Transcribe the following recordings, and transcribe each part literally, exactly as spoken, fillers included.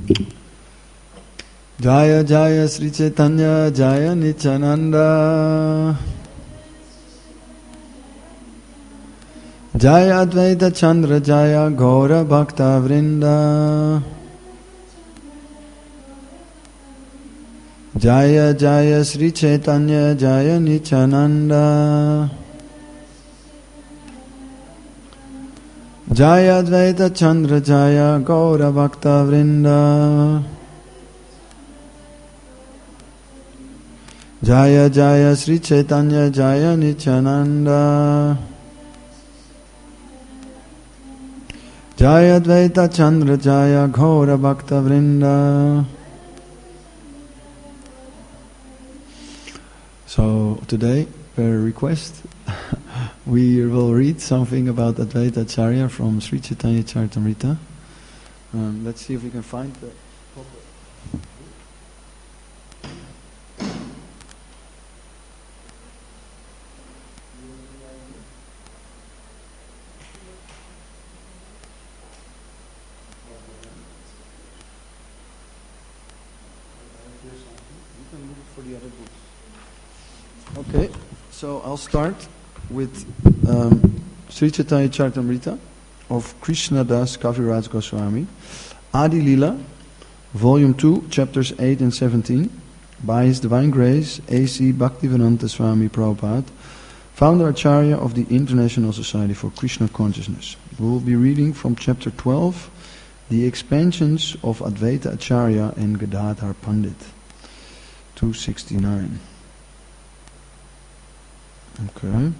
Jaya Jaya Sri Chaitanya Jaya Nityananda Jaya Advaita Chandra Jaya Gaura Bhakta Vrinda Jaya Jaya Sri Chaitanya Jaya Nityananda Jaya Advaita Chandra Jaya Gaura Bhakta Vrinda Jaya Jaya Sri Chaitanya Jaya Nityananda Jaya Advaita Chandra Jaya Gaura Bhakta Vrinda. So today, per request, we will read something about Advaita Acharya from Sri Chaitanya Charitamrita. Um, let's see if we can find the Okay, so I'll start with um, Sri Chaitanya Charitamrita of Krishna Das Kaviraj Goswami, Adi Lila, Volume two, Chapters eight and seventeen, by His Divine Grace, A C Bhaktivedanta Swami Prabhupada, Founder Acharya of the International Society for Krishna Consciousness. We will be reading from Chapter twelve, The Expansions of Advaita Acharya and Gadadhar Pandit, two sixty-nine. Okay.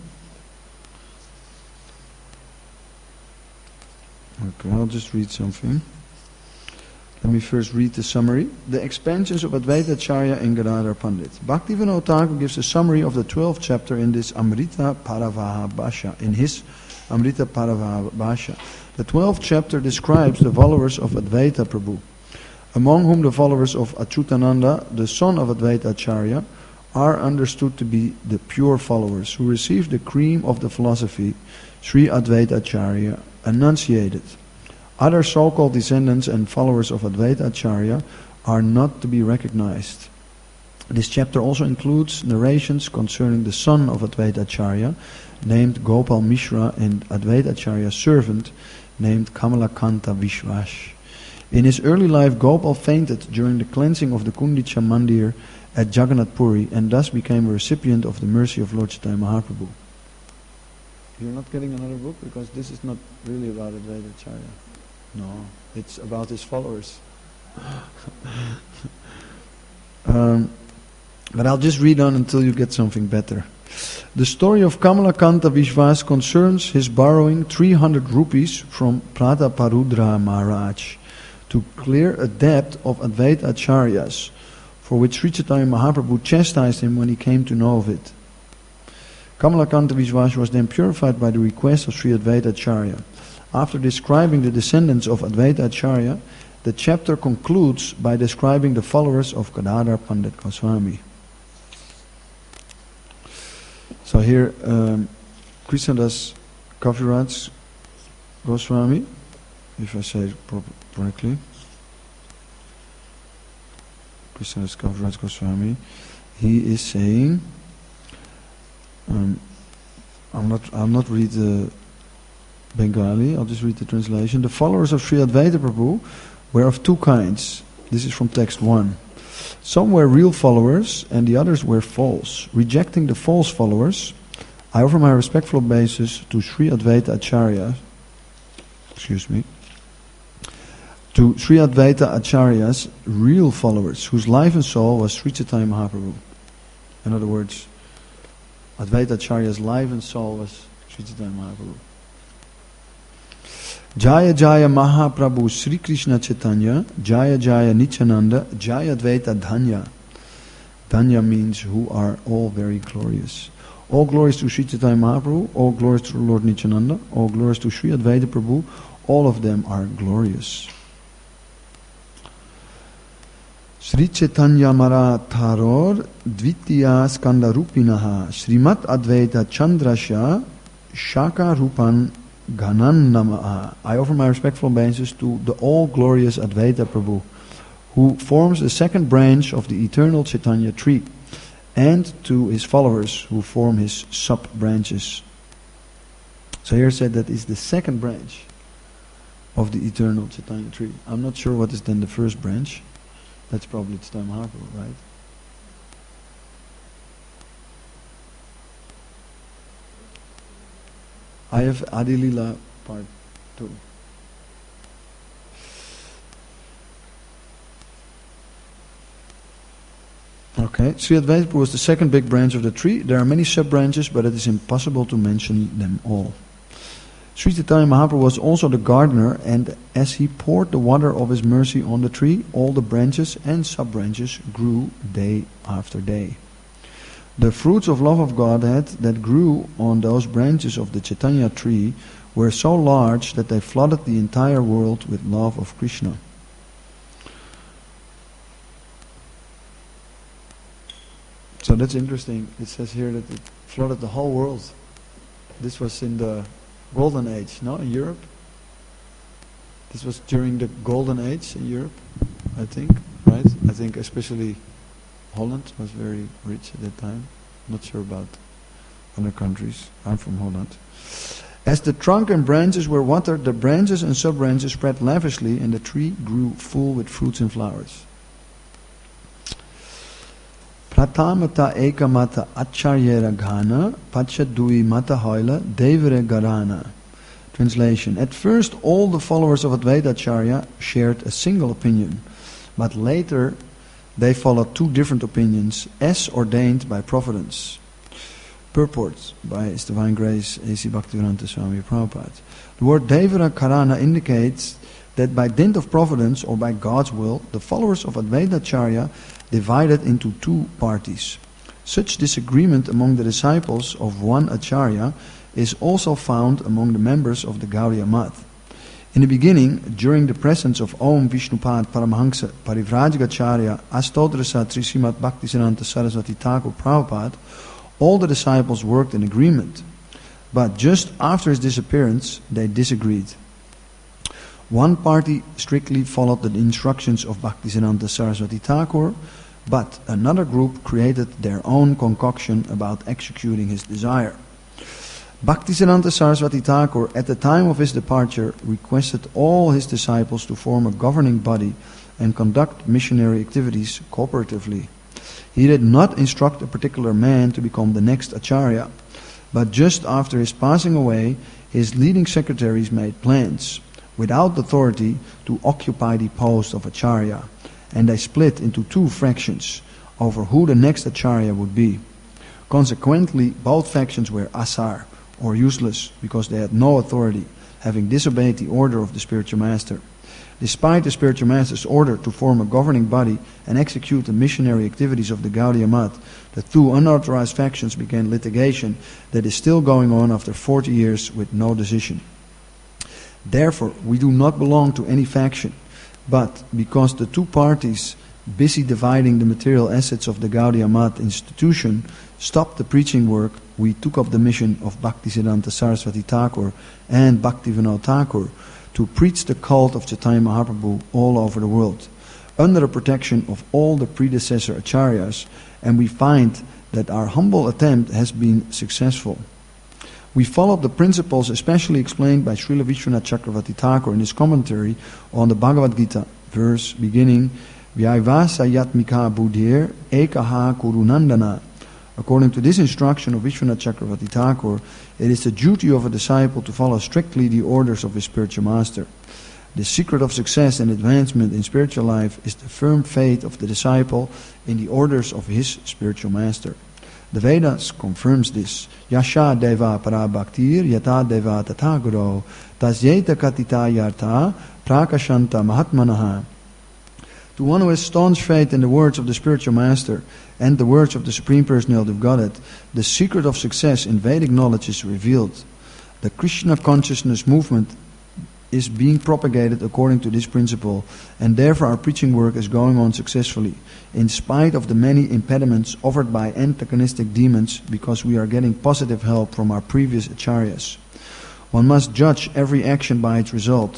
Okay, I'll just read something. Let me first read the summary. The expansions of Advaita Acharya and Gadadhar Pandit. Bhaktivinoda Thakur gives a summary of the twelfth chapter in this Amrita Paravaha Bhasha, in his Amrita Paravaha Bhasha. The twelfth chapter describes the followers of Advaita Prabhu, among whom the followers of Achyutananda, the son of Advaita Acharya, are understood to be the pure followers who received the cream of the philosophy Sri Advaita Acharya enunciated. Other so-called descendants and followers of Advaita Acharya are not to be recognized. This chapter also includes narrations concerning the son of Advaita Acharya, named Gopal Mishra, and Advaita Acharya's servant, named Kamalakanta Vishwash. In his early life, Gopal fainted during the cleansing of the Kundicha Mandir at Jagannath Puri, and thus became a recipient of the mercy of Lord Chaitanya Mahaprabhu. You're not getting another book? Because this is not really about Advaita Acharya. No, it's about his followers. um, but I'll just read on until you get something better. The story of Kamalakanta Vishwas concerns his borrowing three hundred rupees from Prataparudra Maharaj to clear a debt of Advaita Acharyas, for which Sri Chaitanya Mahaprabhu chastised him when he came to know of it. Kamalakanta Vishwas was then purified by the request of Sri Advaita Acharya. After describing the descendants of Advaita Acharya, the chapter concludes by describing the followers of Gadadhar Pandit Goswami. So here, um, Krishnadas Kaviraj Goswami, if I say it correctly, Krishnadas Kaviraj Goswami, he is saying, um, I'm not, I'll not read the Bengali, I'll just read the translation. The followers of Sri Advaita Prabhu were of two kinds. This is from text one. Some were real followers and the others were false. Rejecting the false followers, I offer my respectful obeisance to Sri Advaita Acharya, excuse me, to Sri Advaita Acharya's real followers, whose life and soul was Sri Chaitanya Mahaprabhu. In other words, Advaita Acharya's life and soul was Sri Chaitanya Mahaprabhu. Jaya Jaya Mahaprabhu Sri Krishna Chaitanya, Jaya Jaya Nityananda, Jaya Advaita Dhanya. Dhanya means who are all very glorious. All glories to Sri Chaitanya Mahaprabhu, all glories to Lord Nityananda, all glories to Sri Advaita Prabhu, all of them are glorious. Sri Chaitanya Maratharor Dvitiya Skandarupinaha Srimat Advaita Chandrasya Shaka Rupan Ganan Namaha. I offer my respectful obeisance to the all-glorious Advaita Prabhu, who forms the second branch of the eternal Chaitanya tree, and to his followers who form his sub-branches. So here said that is the second branch of the eternal Chaitanya tree. I'm not sure what is then the first branch. That's probably Chaitanya Mahaprabhu, right? I have Adi Lila part two. Okay, Sri Advaita was the second big branch of the tree. There are many sub-branches, but it is impossible to mention them all. Sri Chaitanya Mahaprabhu was also the gardener, and as he poured the water of his mercy on the tree, all the branches and sub-branches grew day after day. The fruits of love of Godhead that grew on those branches of the Chaitanya tree were so large that they flooded the entire world with love of Krishna. So that's interesting. It says here that it flooded the whole world. This was in the Golden Age, no? In Europe? This was during the Golden Age in Europe, I think, right? I think especially Holland was very rich at that time. Not sure about other countries. I'm from Holland. As the trunk and branches were watered, the branches and sub-branches spread lavishly, and the tree grew full with fruits and flowers. Pratamata ekamata acharyera ghana pachadui mata hoila devere garana. Translation. At first all the followers of Advaita Acharya shared a single opinion, but later they followed two different opinions as ordained by Providence. Purport by His Divine Grace A C Bhaktivedanta Swami Prabhupada. The word devera karana indicates that by dint of providence or by God's will, the followers of Advaita Acharya divided into two parties. Such disagreement among the disciples of one Acharya is also found among the members of the Gaudiya Math. In the beginning, during the presence of Om Vishnupad Paramahansa Parivrajagacharya Astodrasa Trisimat Bhaktisiddhanta Saraswati Thakur Prabhupada, all the disciples worked in agreement. But just after his disappearance, they disagreed. One party strictly followed the instructions of Bhaktisiddhanta Saraswati Thakur, but another group created their own concoction about executing his desire. Bhaktisiddhanta Saraswati Thakur, at the time of his departure, requested all his disciples to form a governing body and conduct missionary activities cooperatively. He did not instruct a particular man to become the next Acharya, but just after his passing away, his leading secretaries made plans, without authority, to occupy the post of Acharya, and they split into two fractions over who the next Acharya would be. Consequently, both factions were asar, or useless, because they had no authority, having disobeyed the order of the spiritual master. Despite the spiritual master's order to form a governing body and execute the missionary activities of the Gaudiya Math, the two unauthorized factions began litigation that is still going on after forty years with no decision. Therefore, we do not belong to any faction, but because the two parties busy dividing the material assets of the Gaudiya Math institution stopped the preaching work, we took up the mission of Bhaktisiddhanta Saraswati Thakur and Bhaktivinoda Thakur to preach the cult of Chaitanya Mahaprabhu all over the world, under the protection of all the predecessor acharyas, and we find that our humble attempt has been successful. We followed the principles especially explained by Srila Vishwanath Chakravarti Thakur in his commentary on the Bhagavad Gita, verse beginning, Vyayvasa yatmika buddhir ekaha kurunandana. According to this instruction of Vishwanath Chakravarti Thakur, it is the duty of a disciple to follow strictly the orders of his spiritual master. The secret of success and advancement in spiritual life is the firm faith of the disciple in the orders of his spiritual master. The Vedas confirms this. Yasha deva parabhaktir yata deva tathaguro tasyeta katita yartha prakashanta mahatmanaha. To one who has staunch faith in the words of the spiritual master and the words of the Supreme Personality of Godhead, the secret of success in Vedic knowledge is revealed. The Krishna consciousness movement is being propagated according to this principle, and therefore our preaching work is going on successfully, in spite of the many impediments offered by antagonistic demons, because we are getting positive help from our previous acharyas. One must judge every action by its result.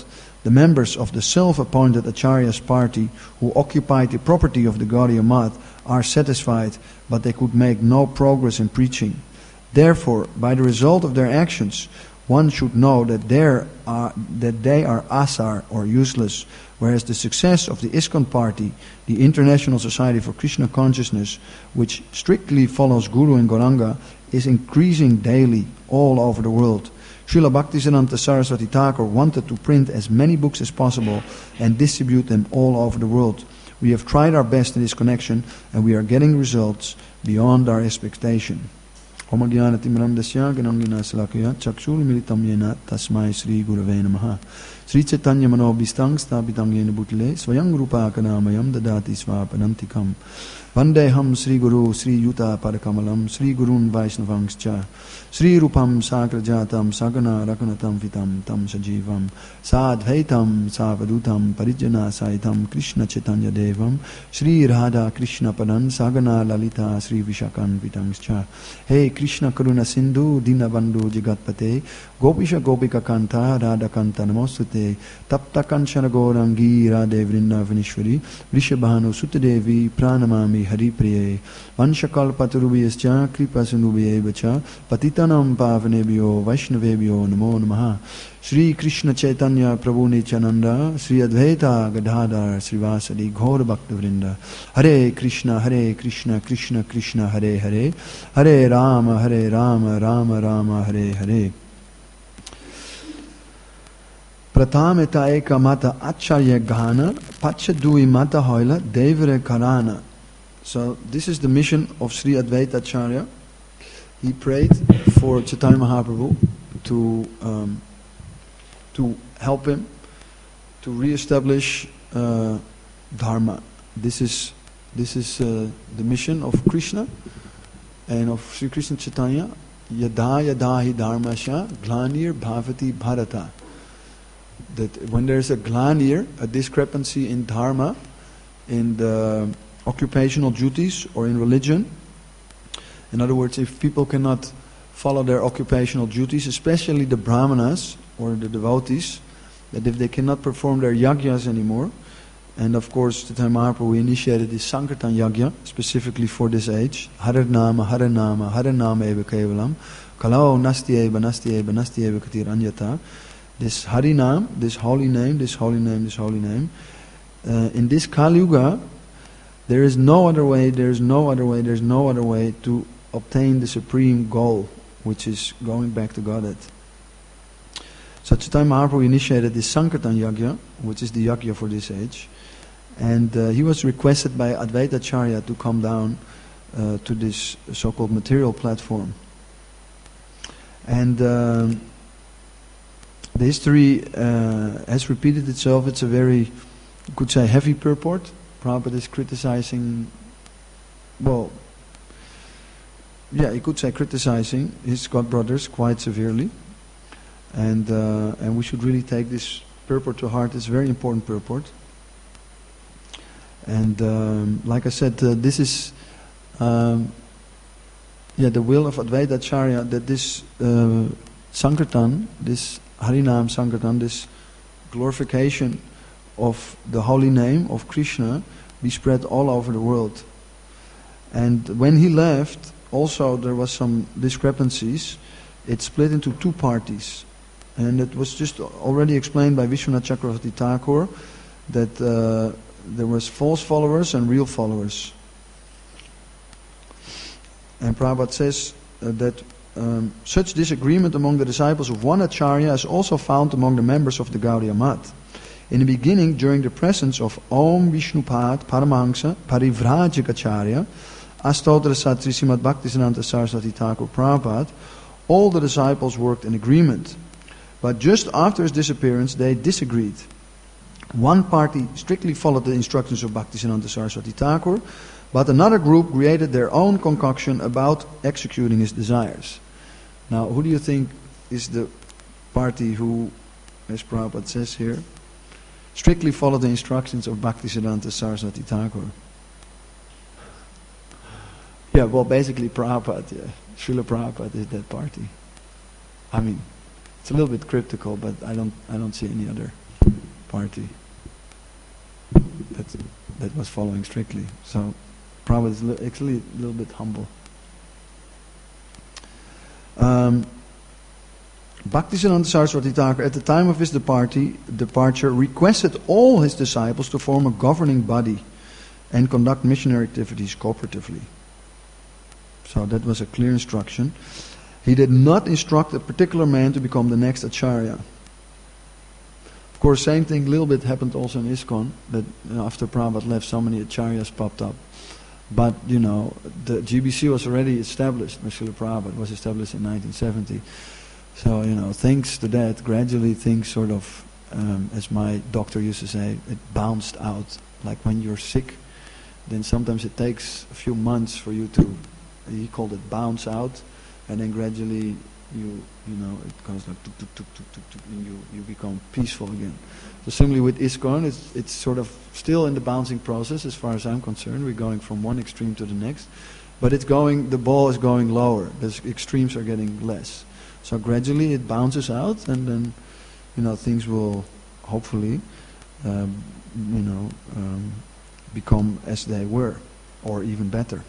The members of the self-appointed Acharya's party who occupied the property of the Gaudiya Math are satisfied, but they could make no progress in preaching. Therefore, by the result of their actions, one should know that, there are, that they are asar, or useless, whereas the success of the ISKCON party, the International Society for Krishna Consciousness, which strictly follows Guru and Gauranga, is increasing daily all over the world. Srila Bhaktisiddhanta Saraswati Thakur wanted to print as many books as possible and distribute them all over the world. We have tried our best in this connection, and we are getting results beyond our expectation. Om Jnanatimirandasya Dasya Ganangina Salakaya Chakshur Militam Yena Tasmai Sri Gurave Namaha. Sri Chaitanya Manobhistang Sthapitam Yena Bhutale Swayam Rupa Kanamayam Dadati Svapanantikam. Vandeham Sri Guru Sri Yuta Parakamalam Sri Gurun Vaishnavangscha Sri Rupam Sakrajatam Sagana Rakanatam Vitam Tam Sajivam Sadvaitam Savadutam Parijana Saitam Krishna Chaitanya Devam Sri Radha Krishna Padan Sagana Lalita Sri Vishakan Vitangscha. Hey Krishna Karuna Sindhu Dinabandhu Jagatpate Gopisha Gopika Kanta Radha Kanta Namostute Tapta Kanchana Gaurangi Radhe Vrindavanishwari Vrishabhanu Sutadevi Pranamami Hari Priye Vanshakal Paturubhyascha Kripa Sindhubhye Vacha Patitanam Pavanebhyo Vaishnavebhyo Namo Namaha. Sri Krishna Chaitanya Prabhu Nityananda Sri Advaita Gadadhar Srivasadi Gaura Bhakta Vrinda. Hare Krishna Hare Krishna Krishna Krishna Hare Hare Hare Rama Hare Rama Rama Rama Hare Hare. Pratameta eka mata acharya gana pachadui mata hoila devere karana. So this is the mission of Sri Advaita Acharya. He prayed for Chaitanya Mahaprabhu to um, to help him to re-establish uh, Dharma. This is this is uh, the mission of Krishna and of Sri Krishna Chaitanya. Yada yada hi dharmasya glanir bhavati bharata. That when there is a glanir, a discrepancy in dharma, in the occupational duties or in religion, in other words, if people cannot follow their occupational duties, especially the brahmanas or the devotees, that if they cannot perform their yagyas anymore, and of course the time Mahaprabhu initiated this Sankirtan yagya specifically for this age, Haranama, Haranama, Haranama eva kevalam, Kalao nasti eva, nasti eva, nasti eva katir anyata. This Harinam, this holy name, this holy name, this holy name, uh, in this Kali Yuga, there is no other way, there is no other way, there is no other way to obtain the supreme goal, which is going back to Godhead. So Chaitanya Mahaprabhu initiated this Sankirtan Yagya, which is the Yagya for this age, and uh, he was requested by Advaita Acharya to come down uh, to this so-called material platform. And uh, the history uh, has repeated itself. It's a very, you could say, heavy purport. Prabhupada is criticizing, well, yeah, you could say criticizing his godbrothers quite severely. And uh, and we should really take this purport to heart. It's a very important purport. And um, like I said, uh, this is um, yeah the will of Advaita Acharya that this uh, Sankirtan, this Harinam Sankirtan, this glorification of the holy name of Krishna be spread all over the world. And when he left, also there was some discrepancies. It split into two parties. And it was just already explained by Vishwanath Chakravarti Thakur that uh, there was false followers and real followers. And Prabhupada says uh, that um, such disagreement among the disciples of one Acharya is also found among the members of the Gaudiya Math. In the beginning, during the presence of Om Vishnupad Paramahansa Parivrajak Acharya, Astotra Satri Srimad Bhaktisiddhanta Saraswati Thakur Prabhupada, all the disciples worked in agreement. But just after his disappearance, they disagreed. One party strictly followed the instructions of Bhaktisiddhanta Saraswati Thakur, but another group created their own concoction about executing his desires. Now, who do you think is the party who, as Prabhupada says here, strictly followed the instructions of Bhaktisiddhanta Saraswati Thakur? Yeah, well, basically Prabhupada, yeah. Srila Prabhupada is that party. I mean, it's a little bit cryptical, but I don't, I don't see any other party that that was following strictly. So Prabhupada is li- actually a little bit humble. Um, Bhaktisiddhanta Saraswati Thakur, at the time of his departi- departure, requested all his disciples to form a governing body and conduct missionary activities cooperatively. So that was a clear instruction. He did not instruct a particular man to become the next Acharya. Of course, same thing, a little bit happened also in ISKCON, that you know, after Prabhupada left, so many Acharyas popped up. But, you know, the G B C was already established, Srila Prabhupada was established in nineteen seventy. So, you know, thanks to that, gradually things sort of, um, as my doctor used to say, it bounced out. Like when you're sick, then sometimes it takes a few months for you to, he called it bounce out, and then gradually you, you know, it goes like tuk, tuk, tuk, tuk, tuk, tuk, and you, you become peaceful again. So similarly with ISKCON, it's, it's sort of still in the bouncing process as far as I'm concerned. We're going from one extreme to the next. But it's going, the ball is going lower. The extremes are getting less. So gradually it bounces out, and then, you know, things will hopefully, um, you know, um, become as they were, or even better.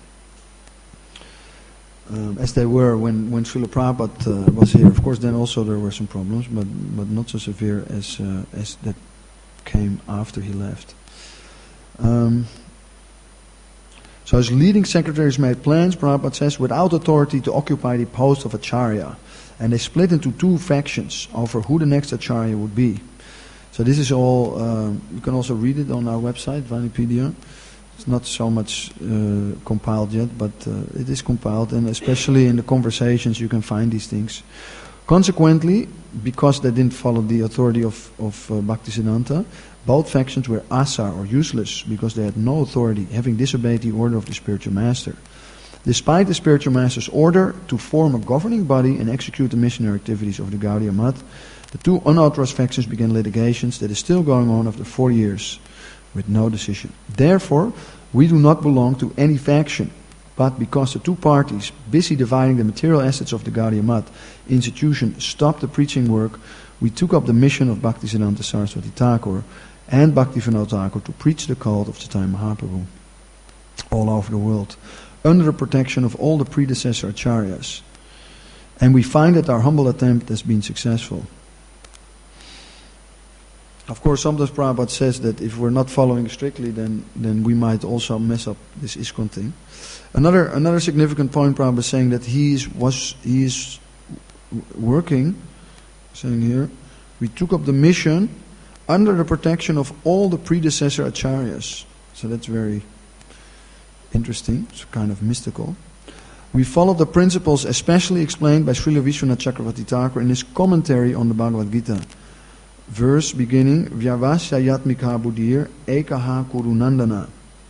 Um, as they were when, when Srila Prabhupada uh, was here. Of course, then also there were some problems, but but not so severe as uh, as that came after he left. Um, so his leading secretaries made plans, Prabhupada says, without authority to occupy the post of Acharya. And they split into two factions over who the next Acharya would be. So this is all, um, you can also read it on our website, Vanipedia. It's not so much uh, compiled yet, but uh, it is compiled, and especially in the conversations you can find these things. Consequently, because they didn't follow the authority of, of uh, Bhaktisiddhanta, both factions were asar, or useless, because they had no authority, having disobeyed the order of the spiritual master. Despite the spiritual master's order to form a governing body and execute the missionary activities of the Gaudiya Math, the two unauthorized factions began litigations that is still going on after four years with no decision. Therefore, we do not belong to any faction, but because the two parties, busy dividing the material assets of the Gaudiya Math institution, stopped the preaching work, we took up the mission of Bhaktisiddhanta Saraswati Thakur and Bhaktivinoda Thakur to preach the cult of Chaitanya Mahaprabhu all over the world, under the protection of all the predecessor acharyas. And we find that our humble attempt has been successful. Of course, sometimes Prabhupada says that if we're not following strictly, then, then we might also mess up this ISKCON thing. Another another significant point, Prabhupada is saying that he is, was, he is working, saying here, we took up the mission under the protection of all the predecessor acharyas. So that's very interesting, it's kind of mystical. We follow the principles especially explained by Srila Vishwanath Chakravarti Thakur in his commentary on the Bhagavad Gita. Verse beginning, Vyavasya Yatmika Buddhir Ekaha Kurunandana.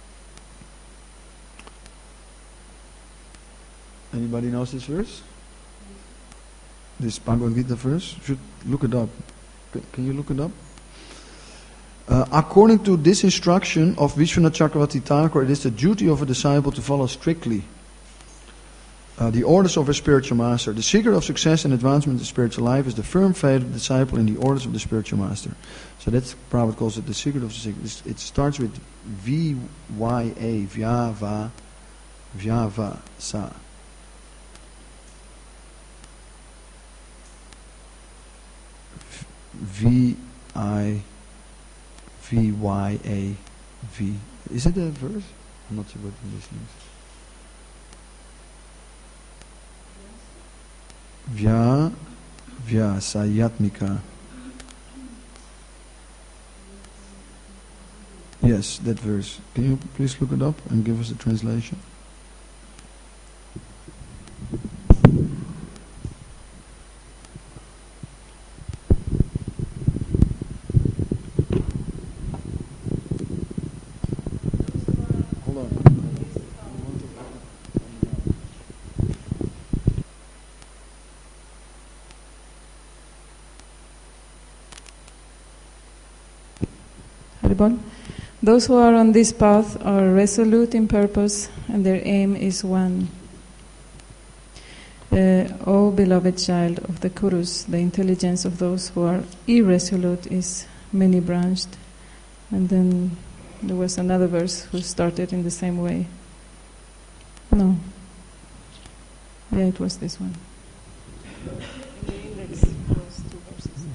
Anybody knows this verse? This Bhagavad Gita verse? You should look it up. Can you look it up? Uh, according to this instruction of Vishwanath Chakravarti Thakur, it is the duty of a disciple to follow strictly uh, the orders of a spiritual master. The secret of success and advancement in the spiritual life is the firm faith of the disciple in the orders of the spiritual master. So that's, Prabhupada calls it the secret of the secret. It starts with V Y A, Vyava, Vyava, Sa. V I V Y A V. Is it a verse? I'm not sure what this means. Vya Vyasayatmika. Yes, that verse. Can you please look it up and give us a translation? Those who are on this path are resolute in purpose, and their aim is one. Uh, O beloved child of the Kurus, the intelligence of those who are irresolute is many branched. And then there was another verse who started in the same way. No. Yeah, it was this one. In the index was two verses.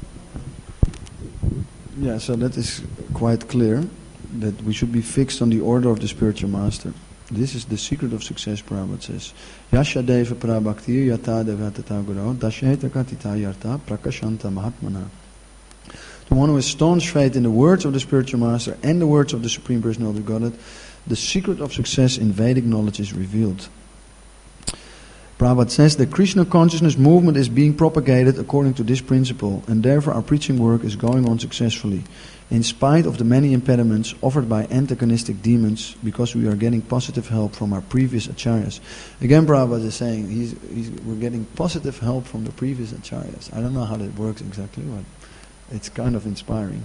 Yeah, so that is quite clear, that we should be fixed on the order of the spiritual master. This is the secret of success, Prabhupada says. Yashadeva prabhaktir yata devatata guru dasheta katita yarta prakashanta mahatmana. The one who has staunch faith in the words of the spiritual master and the words of the Supreme Personality of Godhead, the secret of success in Vedic knowledge is revealed. Prabhupada says the Krishna consciousness movement is being propagated according to this principle, and therefore our preaching work is going on successfully, in spite of the many impediments offered by antagonistic demons, because we are getting positive help from our previous acharyas. Again, Prabhupada is saying he's, he's, we're getting positive help from the previous acharyas. I don't know how that works exactly, but it's kind of inspiring.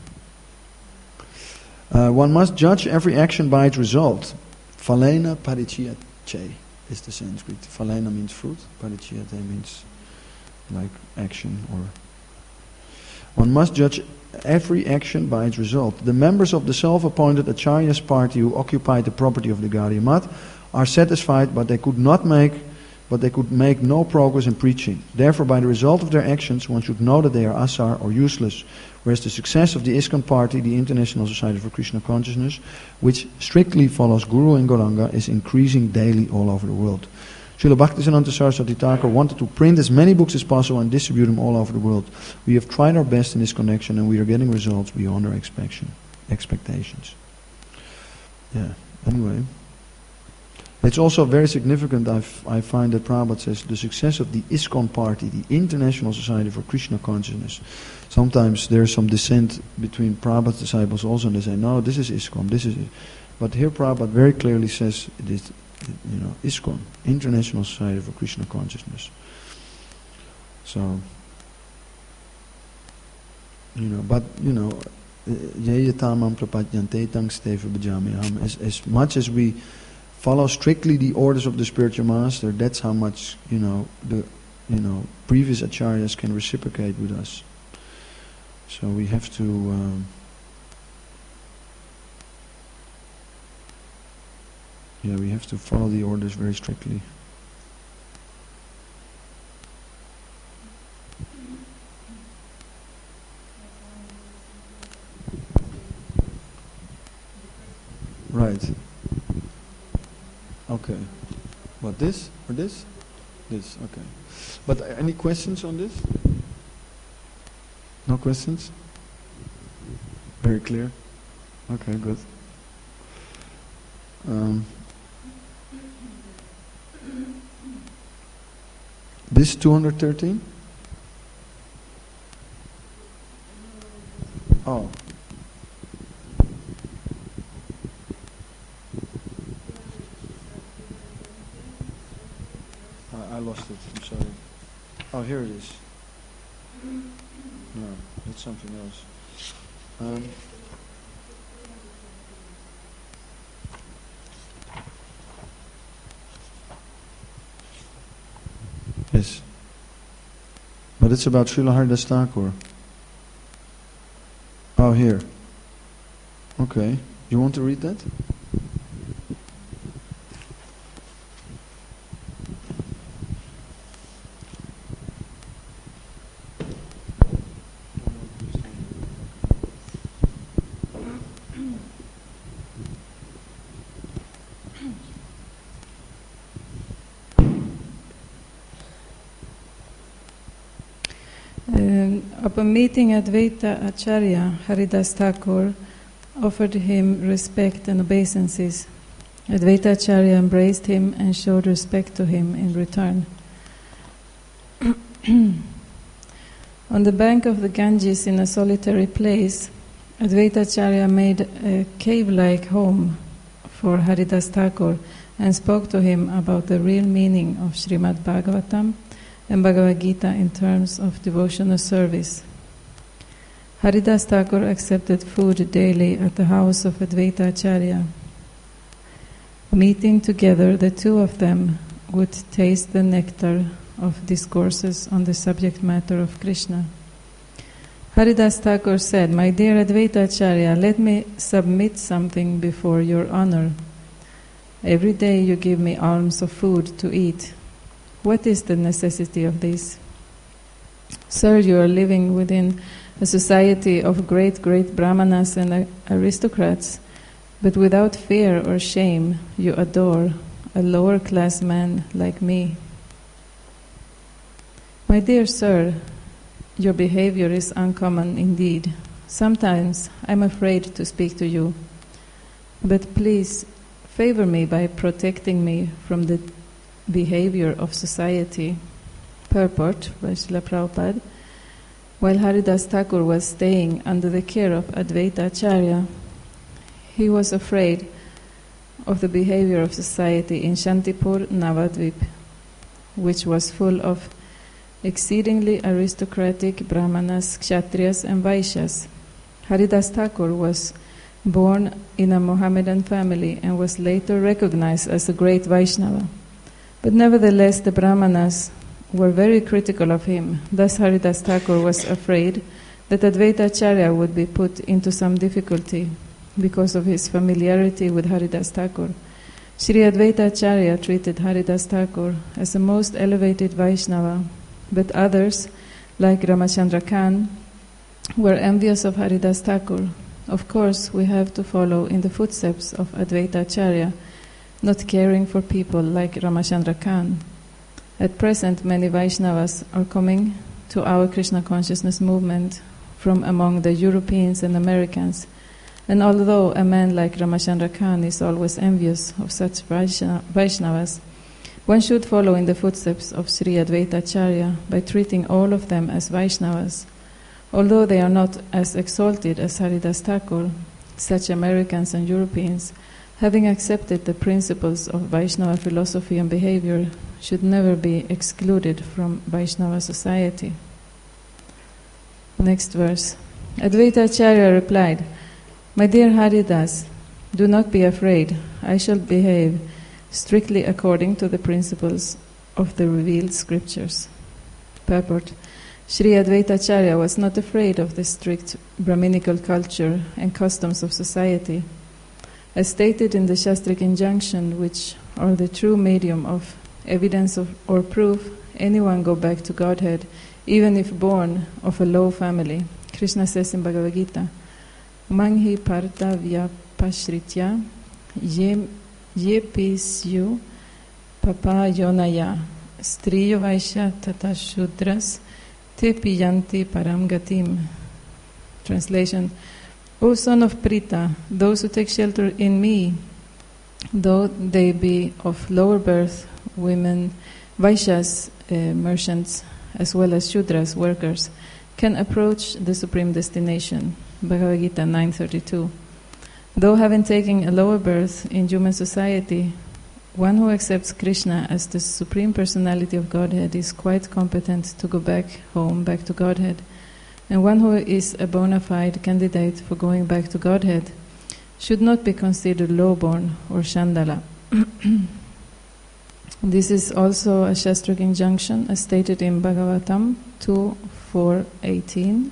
Uh, one must judge every action by its result. Phalena parichyache is the Sanskrit. Phalena means fruit, parichyache means like action. Or one must judge every action by its result. The members of the self-appointed Acharya's party who occupied the property of the Gaudiya Math are satisfied, but they could not make but they could make no progress in preaching. Therefore, by the result of their actions, one should know that they are asar or useless. Whereas the success of the ISKCON party, the International Society for Krishna Consciousness, which strictly follows Guru and Gauranga, is increasing daily all over the world. Srila Bhaktisiddhanta Saraswati Thakur wanted to print as many books as possible and distribute them all over the world. We have tried our best in this connection, and we are getting results beyond our expectation, expectations. Yeah, anyway. It's also very significant, I, f- I find, that Prabhupada says the success of the ISKCON party, the International Society for Krishna Consciousness. Sometimes there's some dissent between Prabhupada's disciples also, and they say, no, this is ISKCON, this is it. But here Prabhupada very clearly says, it is, you know, ISKCON, International Society for Krishna Consciousness. So, you know, but, you know, as, as much as we follow strictly the orders of the spiritual master, that's how much, you know, the you know previous acharyas can reciprocate with us. So we have to um, yeah, we have to follow the orders very strictly. Right. Okay. What, this or this? This, okay. But uh, any questions on this? No questions? Very clear? Okay, good. Um, this two hundred thirteen? Oh. I lost it, I'm sorry. Oh, here it is. No, that's something else. Um, yes. But it's about Srila Haridas Thakur. Oh, here. Okay. You want to read that? Upon meeting Advaita Acharya, Haridas Thakur offered him respect and obeisances. Advaita Acharya embraced him and showed respect to him in return. On the bank of the Ganges in a solitary place, Advaita Acharya made a cave-like home for Haridas Thakur and spoke to him about the real meaning of Srimad Bhagavatam and Bhagavad Gita in terms of devotional service. Haridas Thakur accepted food daily at the house of Advaita Acharya. Meeting together, the two of them would taste the nectar of discourses on the subject matter of Krishna. Haridas Thakur said, "My dear Advaita Acharya, let me submit something before your honor. Every day you give me alms of food to eat. What is the necessity of this? Sir, you are living within a society of great, great brahmanas and aristocrats, but without fear or shame you adore a lower class man like me. My dear sir, your behavior is uncommon indeed. Sometimes I'm afraid to speak to you, but please favor me by protecting me from the behavior of society." Purport by Srila Prabhupada. While Haridas Thakur was staying under the care of Advaita Acharya, he was afraid of the behavior of society in Shantipur, Navadvip, which was full of exceedingly aristocratic brahmanas, kshatriyas and vaishyas. Haridas Thakur was born in a Mohammedan family and was later recognized as a great Vaishnava. But nevertheless the brahmanas were very critical of him. Thus Haridas Thakur was afraid that Advaita Acharya would be put into some difficulty because of his familiarity with Haridas Thakur. Sri Advaita Acharya treated Haridas Thakur as a most elevated Vaishnava, but others, like Ramachandra Khan, were envious of Haridas Thakur. Of course, we have to follow in the footsteps of Advaita Acharya, not caring for people like Ramachandra Khan. At present, many Vaishnavas are coming to our Krishna consciousness movement from among the Europeans and Americans. And although a man like Ramachandra Khan is always envious of such Vaishnavas, one should follow in the footsteps of Sri Advaita Acharya by treating all of them as Vaishnavas. Although they are not as exalted as Haridas Thakur, such Americans and Europeans, having accepted the principles of Vaishnava philosophy and behavior, should never be excluded from Vaishnava society. Next verse. Advaita Acharya replied, "My dear Haridas, do not be afraid. I shall behave strictly according to the principles of the revealed scriptures." Purport. Sri Advaita Acharya was not afraid of the strict Brahminical culture and customs of society. As stated in the Shastric injunction, which are the true medium of evidence of, or proof, anyone go back to Godhead, even if born of a low family. Krishna says in Bhagavad Gita, "Manghi parta vyapashritya ye, ye pisyu papa yonaya striyo vaishya tata shudras te piyanti param gatim." Translation: O son of Prita, those who take shelter in me, though they be of lower birth, women, Vaishyas, uh, merchants, as well as Shudras, workers, can approach the supreme destination. Bhagavad Gita nine thirty-two. Though having taken a lower birth in human society, one who accepts Krishna as the supreme personality of Godhead is quite competent to go back home, back to Godhead. And one who is a bona fide candidate for going back to Godhead should not be considered lowborn or Chandala. This is also a Shastric injunction as stated in Bhagavatam two four eighteen.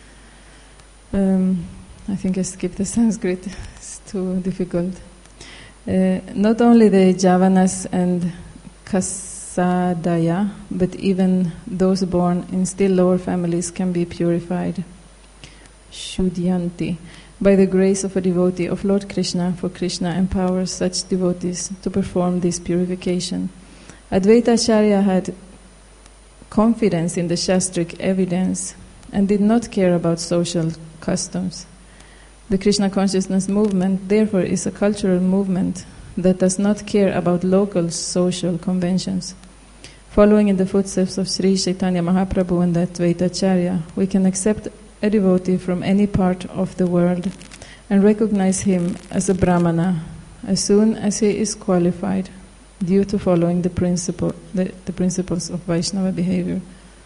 Um, I think I skipped the Sanskrit, it's too difficult. Uh, not only the Javanas and Kasadaya, but even those born in still lower families can be purified. Shudyanti. By the grace of a devotee of Lord Krishna, for Krishna empowers such devotees to perform this purification. Advaita Acharya had confidence in the Shastric evidence and did not care about social customs. The Krishna consciousness movement, therefore, is a cultural movement that does not care about local social conventions. Following in the footsteps of Sri Chaitanya Mahaprabhu and Advaita Acharya, we can accept a devotee from any part of the world and recognize him as a Brahmana as soon as he is qualified due to following the principle, the, the principles of Vaishnava behavior.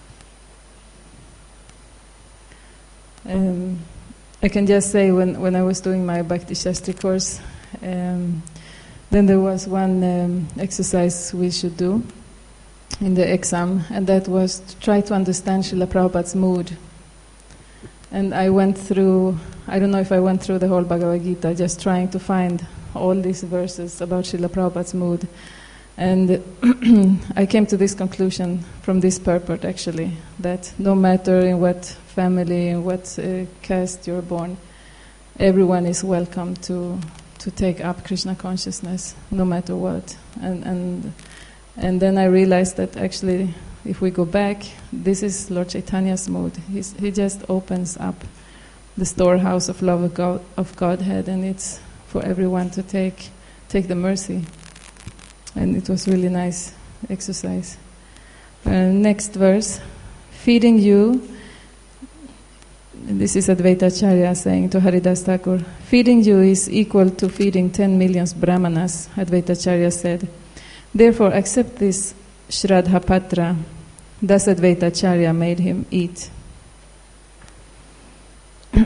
Um, I can just say when, when I was doing my Bhakti Shastri course, um, then there was one um, exercise we should do in the exam, and that was to try to understand Srila Prabhupada's mood. And I went through, I don't know if I went through the whole Bhagavad Gita, just trying to find all these verses about Srila Prabhupada's mood. And I came to this conclusion from this purport, actually, that no matter in what family, in what uh, caste you're born, everyone is welcome to to take up Krishna consciousness, no matter what. And and and then I realized that actually, if we go back, this is Lord Chaitanya's mood. He's, he just opens up the storehouse of love of, God, of Godhead, and it's for everyone to take take the mercy. And it was really nice exercise. Uh, next verse, feeding you. This is Advaita Acharya saying to Haridas Thakur, feeding you is equal to feeding ten million brahmanas, Advaita Acharya said. Therefore accept this Shraddha Patra. Thus Advaita Acharya made him eat. uh,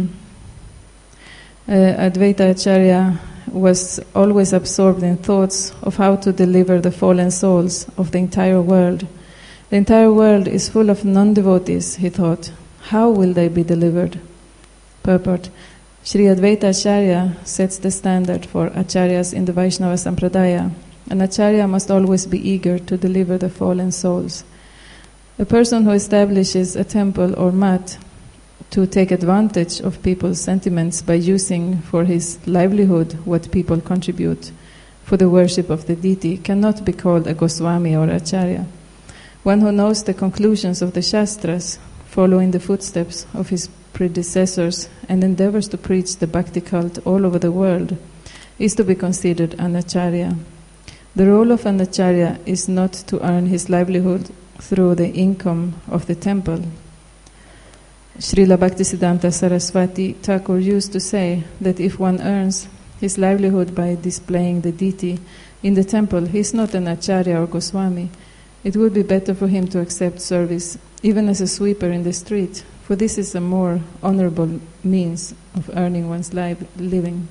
Advaita Acharya was always absorbed in thoughts of how to deliver the fallen souls of the entire world. The entire world is full of non-devotees, he thought. How will they be delivered? Purport. Sri Advaita Acharya sets the standard for acharyas in the Vaishnava Sampradaya. An acharya must always be eager to deliver the fallen souls. A person who establishes a temple or mat to take advantage of people's sentiments by using for his livelihood what people contribute for the worship of the deity cannot be called a Goswami or Acharya. One who knows the conclusions of the Shastras, following the footsteps of his predecessors, and endeavors to preach the bhakti cult all over the world, is to be considered an Acharya. The role of an Acharya is not to earn his livelihood through the income of the temple. Srila Bhaktisiddhanta Saraswati Thakur used to say that if one earns his livelihood by displaying the deity in the temple, he is not an Acharya or Goswami. It would be better for him to accept service even as a sweeper in the street, for this is a more honorable means of earning one's life, living.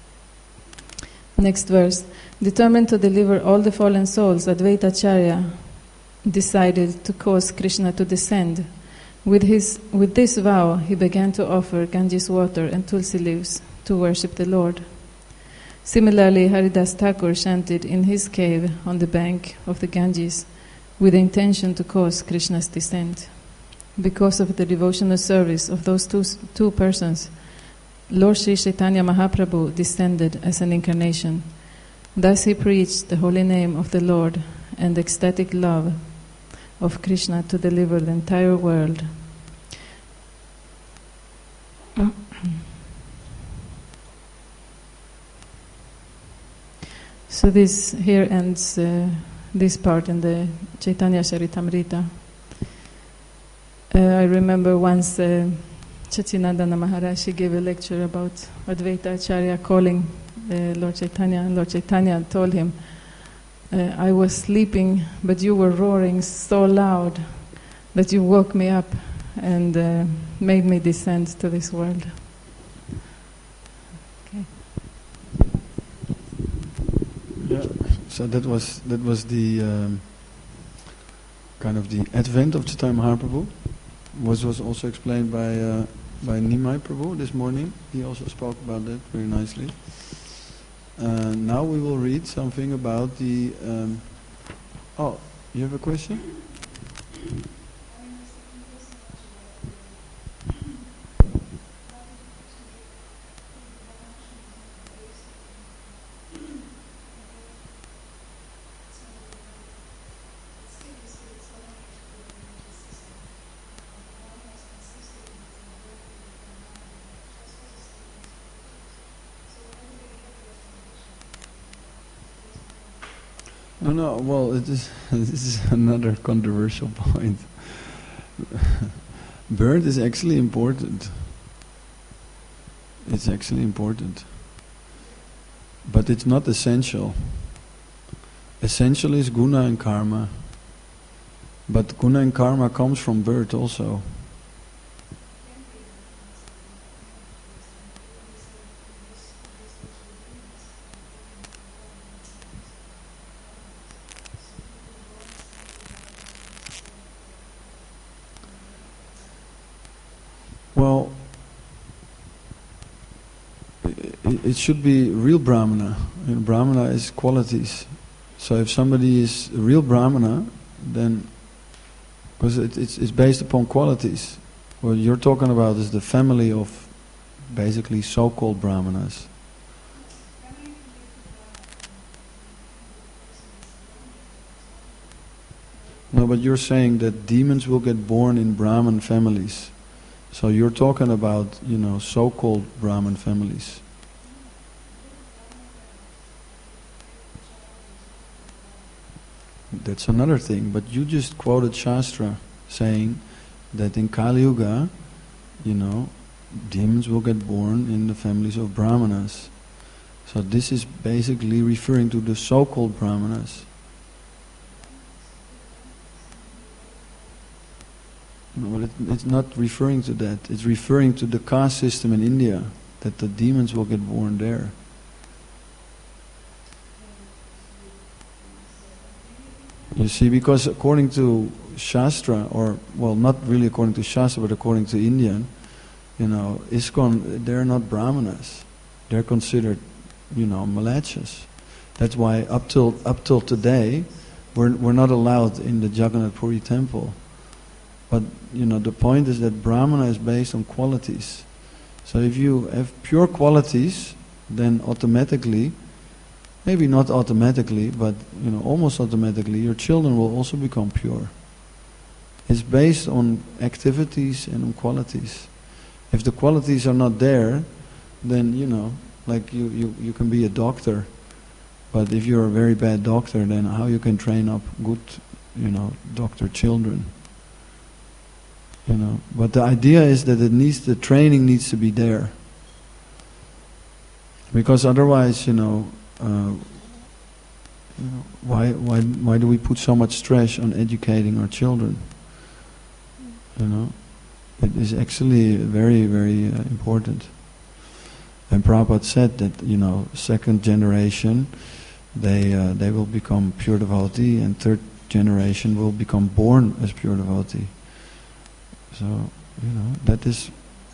Next verse. Determined to deliver all the fallen souls, Advaita Acharya decided to cause Krishna to descend. With his, with this vow, he began to offer Ganges water and tulsi leaves to worship the Lord. Similarly, Haridas Thakur chanted in his cave on the bank of the Ganges with the intention to cause Krishna's descent. Because of the devotional service of those two, two persons, Lord Sri Chaitanya Mahaprabhu descended as an incarnation. Thus he preached the holy name of the Lord and ecstatic love of Krishna to deliver the entire world. So this here ends uh, this part in the Chaitanya Charitamrita. Uh, I remember once uh, Chachinandana Maharaj, he gave a lecture about Advaita Acharya calling uh, Lord Chaitanya, and Lord Chaitanya told him, Uh, I was sleeping, but you were roaring so loud that you woke me up and uh, made me descend to this world. Okay. Yeah. So that was that was the um, kind of the advent of Chaitanya Mahaprabhu. Was was also explained by uh, by Nimai Prabhu this morning. He also spoke about that very nicely. Uh, now we will read something about the... Um, oh, you have a question? No, no, well, it is, this is another controversial point. Birth is actually important. It's actually important. But it's not essential. Essential is guna and karma. But guna and karma comes from birth also. Well, it should be real Brahmana. You know, Brahmana is qualities. So if somebody is a real Brahmana, then, because it, it's, it's based upon qualities. What you're talking about is the family of basically so-called Brahmanas. No, but you're saying that demons will get born in Brahman families. So you're talking about, you know, so-called Brahman families. That's another thing. But you just quoted Shastra saying that in Kali Yuga, you know, demons will get born in the families of Brahmanas. So this is basically referring to the so-called Brahmanas. No, but it, it's not referring to that. It's referring to the caste system in India, that the demons will get born there. You see, because according to Shastra, or, well, not really according to Shastra, but according to Indian, you know, ISKCON, they're not Brahmanas. They're considered, you know, Malachas. That's why up till up till today, we're we're not allowed in the Jagannath Puri temple. But, you know, the point is that Brahmana is based on qualities. So if you have pure qualities, then automatically, maybe not automatically, but, you know, almost automatically, your children will also become pure. It's based on activities and on qualities. If the qualities are not there, then, you know, like you, you, you can be a doctor, but if you're a very bad doctor, then how you can train up good, you know, doctor children? You know, but the idea is that it needs, the training needs to be there. Because otherwise, you know, uh, you know, why why why do we put so much stress on educating our children? You know, it is actually very very uh, important. And Prabhupada said that, you know, second generation, they uh, they will become pure devotee, and third generation will become born as pure devotee. So, you know, that is...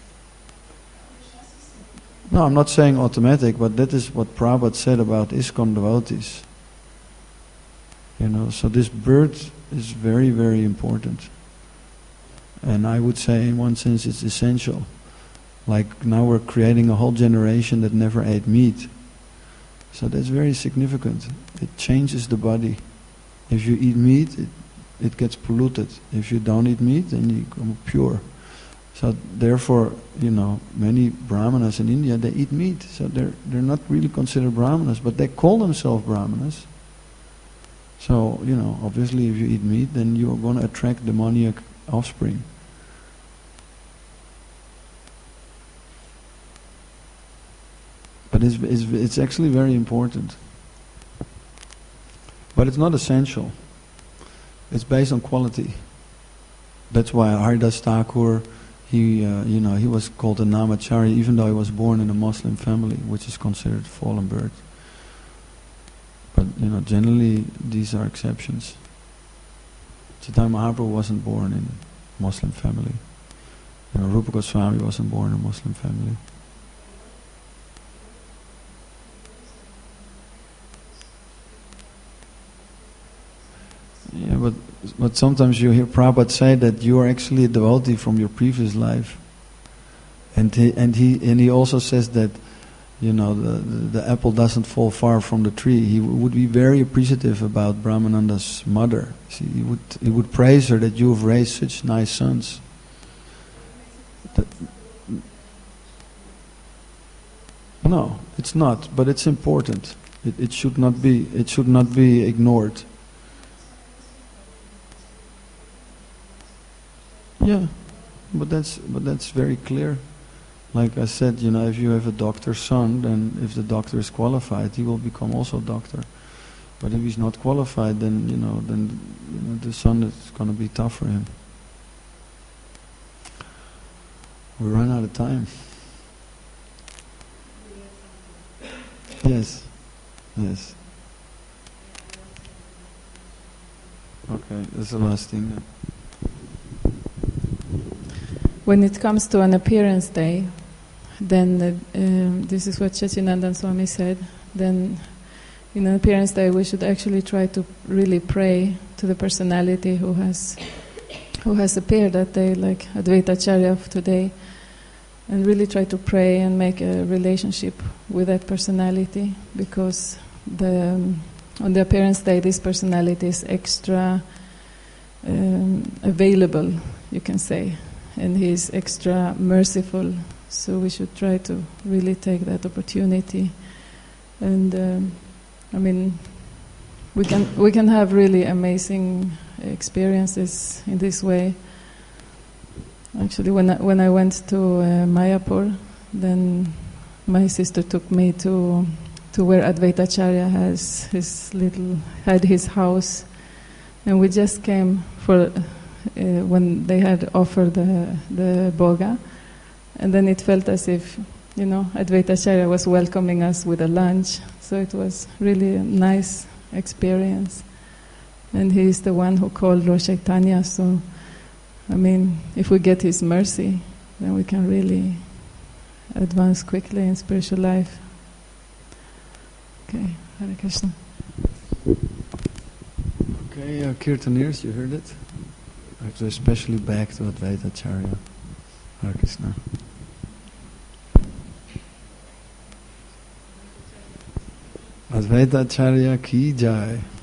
No, I'm not saying automatic, but that is what Prabhupada said about ISKCON devotees. You know, so this birth is very, very important. And I would say in one sense it's essential. Like now we're creating a whole generation that never ate meat. So that's very significant. It changes the body. If you eat meat, it it gets polluted. If you don't eat meat, then you become pure. So therefore, you know, many Brahmanas in India, they eat meat. So they're they're not really considered Brahmanas, but they call themselves Brahmanas. So, you know, obviously if you eat meat, then you're going to attract demoniac offspring. But it's, it's, it's actually very important. But it's not essential. It's based on quality. That's why Haridas Thakur, he, uh, you know, he was called a Namacharya, even though he was born in a Muslim family, which is considered fallen birth. But, you know, generally these are exceptions. Chaitanya Mahaprabhu wasn't born in a Muslim family. You know, Rupa Goswami wasn't born in a Muslim family. Yeah, but but sometimes you hear Prabhupada say that you are actually a devotee from your previous life, and he and he and he also says that, you know, the, the the apple doesn't fall far from the tree. He would be very appreciative about Brahmananda's mother. See, he would he would praise her that you have raised such nice sons. That, no, it's not, but it's important. It it should not be it should not be ignored. Yeah, but that's but that's very clear. Like I said, you know, if you have a doctor's son, then if the doctor is qualified, he will become also a doctor. But if he's not qualified, then you know, then you know, the son is going to be tough for him. We run out of time. Yes, yes. Okay, that's the last thing then. When it comes to an appearance day, then uh, um, this is what Chachinandan Swami said. Then, in an appearance day, we should actually try to really pray to the personality who has who has appeared that day, like Advaita Acharya of today, and really try to pray and make a relationship with that personality, because the um, on the appearance day, this personality is extra um, available, you can say, and he is extra merciful. So we should try to really take that opportunity, and um, I mean, we can we can have really amazing experiences in this way. Actually, when I, when I went to uh, Mayapur, then my sister took me to to where Advaita Acharya has his little had his house, and we just came for uh, when they had offered the the boga, and then it felt as if, you know, Advaita Acharya was welcoming us with a lunch. So it was really a nice experience, and he is the one who called Lord Chaitanya. So, I mean, if we get his mercy, then we can really advance quickly in spiritual life. Okay, Hare Krishna. Okay, uh, Kirtaniers, you heard it? Actually, especially back to Advaita Acharya. Hare Krishna. Advaita Acharya ki jai.